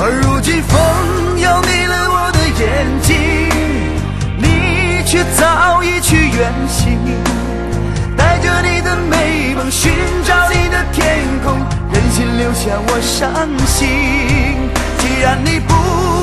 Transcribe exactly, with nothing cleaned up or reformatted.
而如今风又迷了我的眼睛，你却早已去远行，带着你的美梦寻找你的天空，任性留下我伤心。既然你不